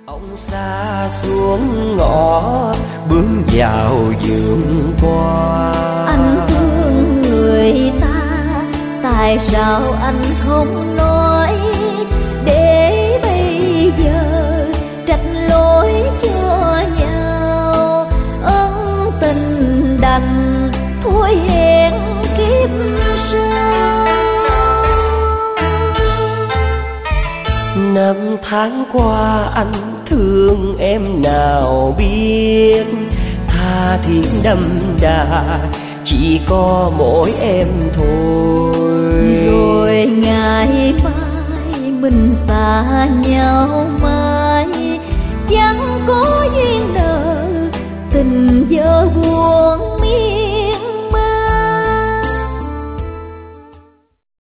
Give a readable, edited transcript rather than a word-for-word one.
Ông xa xuống ngõ bước vào vườn qua. Anh thương người ta, tại sao anh không nói, để bây giờ trách lỗi cho nhau. Ân tình đành thôi hẹn kiếp sau. Năm tháng qua anh thương em nào biết, tha thiết đậm đà chỉ có mỗi em thôi. Rồi ngày mai mình xa nhau mãi, chẳng có duyên nợ tình dở buồn